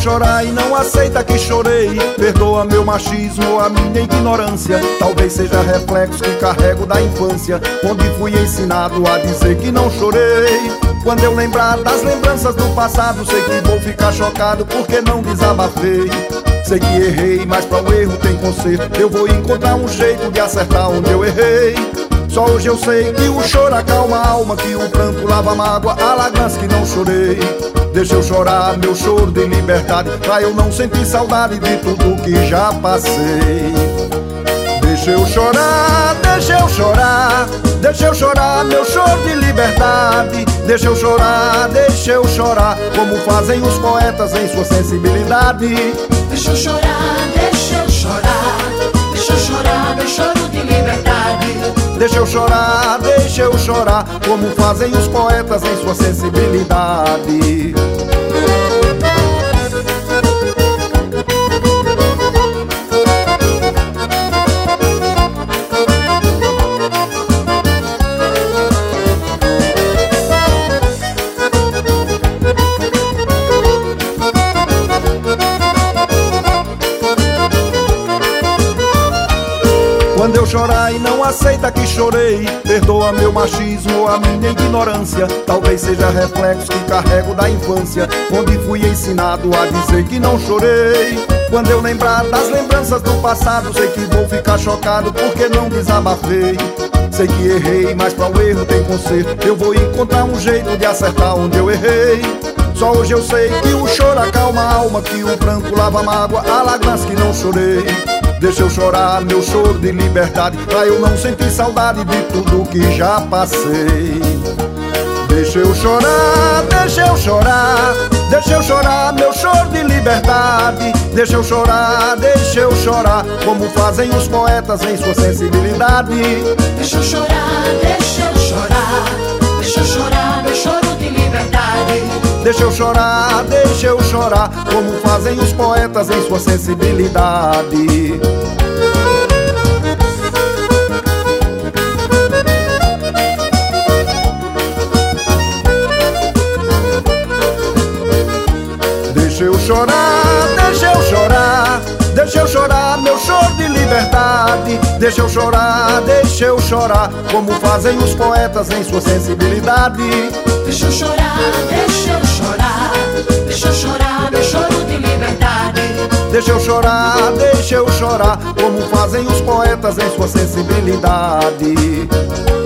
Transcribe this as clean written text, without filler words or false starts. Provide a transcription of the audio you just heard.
chorar e não aceita que chorei, perdoa meu machismo, a minha ignorância. Talvez seja reflexo que carrego da infância, onde fui ensinado a dizer que não chorei. Quando eu lembrar das lembranças do passado, sei que vou ficar chocado porque não desabafei. Sei que errei, mas pra um erro tem conserto. Eu vou encontrar um jeito de acertar onde eu errei. Só hoje eu sei que o choro acalma a alma, que o pranto lava a mágoa, há lágrimas que não chorei. Deixa eu chorar meu choro de liberdade, pra eu não sentir saudade de tudo que já passei. Deixa eu chorar, deixa eu chorar, deixa eu chorar meu choro de liberdade. Deixa eu chorar, como fazem os poetas em sua sensibilidade. Deixa eu chorar, deixa eu chorar, deixa eu chorar meu choro de liberdade. Deixa eu chorar, como fazem os poetas em sua sensibilidade. Quando eu chorar e não aceita que chorei, perdoa meu machismo, a minha ignorância. Talvez seja reflexo que carrego da infância, onde fui ensinado a dizer que não chorei. Quando eu lembrar das lembranças do passado, sei que vou ficar chocado porque não desabafei. Sei que errei, mas pra um erro tem conserto. Eu vou encontrar um jeito de acertar onde eu errei. Só hoje eu sei que o choro acalma a alma, que o pranto lava a mágoa, há lágrimas que não chorei. Deixa eu chorar meu choro de liberdade, pra eu não sentir saudade de tudo que já passei. Deixa eu chorar, deixa eu chorar, deixa eu chorar meu choro de liberdade. Deixa eu chorar, como fazem os poetas em sua sensibilidade. Deixa eu chorar, deixa eu chorar, deixa eu chorar meu choro de liberdade. Deixa eu chorar, como fazem os poetas em sua sensibilidade. Deixa eu chorar, deixa eu chorar, deixa eu chorar meu choro de liberdade. Deixa eu chorar, como fazem os poetas em sua sensibilidade. Deixa eu chorar, deixa eu chorar, deixa eu chorar meu choro de liberdade. Deixa eu chorar, como fazem os poetas em sua sensibilidade.